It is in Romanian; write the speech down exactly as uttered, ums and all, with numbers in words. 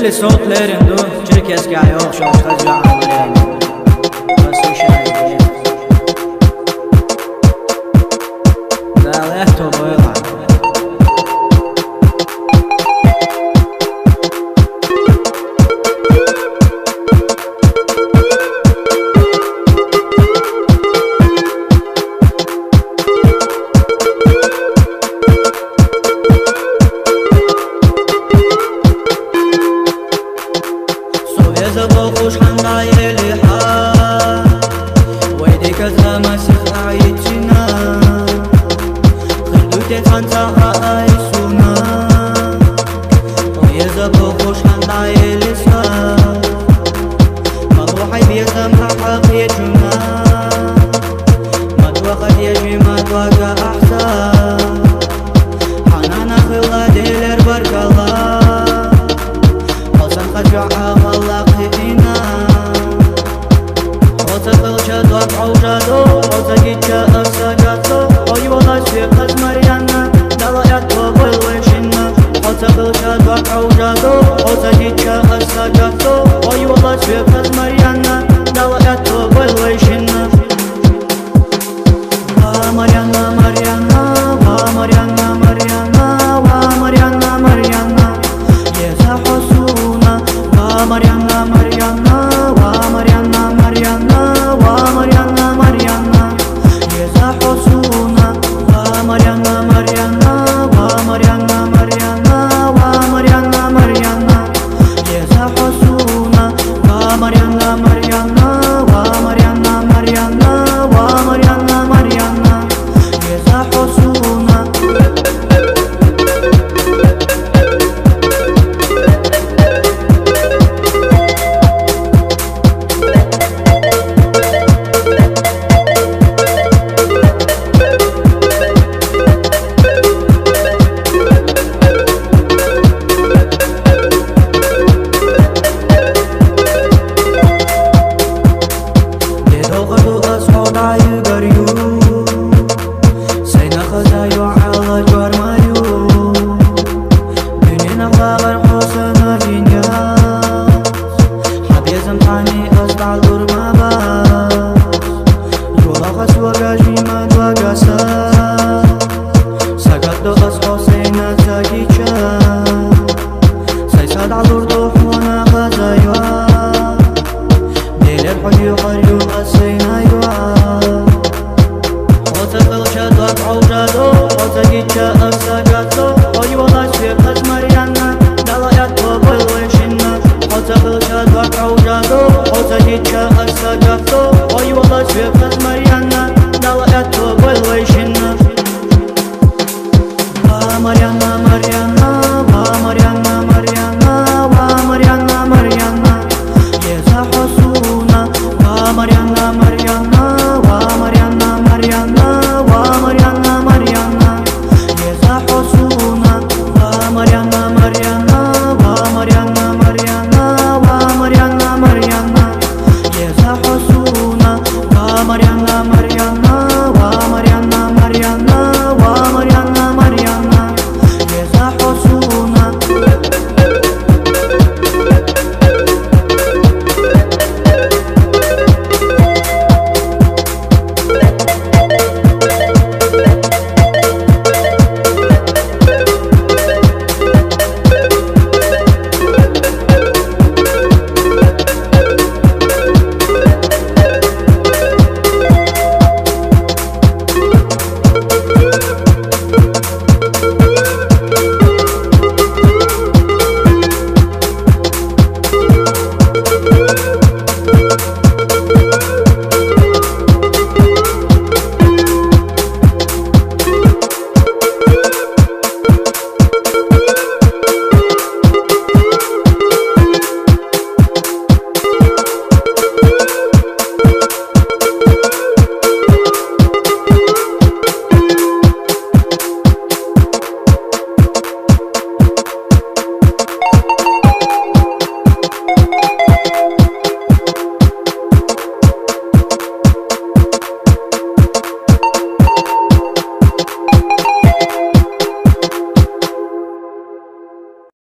Eli soğutlarındı Çirkezgah yok şoş kız yağlarım Nasıl şahit Dağlık toboylar خوش خندای لحا ويدي كذا مسخ عيتنا خلوتي خانتا عايسونا ويزبو خوش خندای لسا مروحي بيزم حقيتنا مدوخد يجي مدوخ أحسان حنانا خلا ديلر برك الله حسن خجوعها والله قينا وتقل شدوك عوجادو وتقيتش أفساقاتو ويولا شيقات مريانا دلائت وبلوشنا وتقل شدوك عوجادو وتقيتش أفساقاتو ويولا شيقات مريانا دلائت وبلوشنا ومريانا مريانا ومريانا مريانا ومريانا مريانا يزحسونا ومريانا مريانا ومريانا مريانا ومريانا مريانا يزحسونا ومريانا مريانا ومريانا مريانا ومريانا مريانا يزحسونا ومريانا مريانا ومريانا مريانا ومريانا مريانا يزحسونا Mariana, Mariana, Mariana, Mariana, Mariana, Mariana, يزحسونا Mariana, Mariana, Mariana, Mariana, Mariana, Mariana, يزحسونا Mariana, Mariana, Mariana, Mariana, Mariana, Mariana, يزحسونا Mariana, Mariana.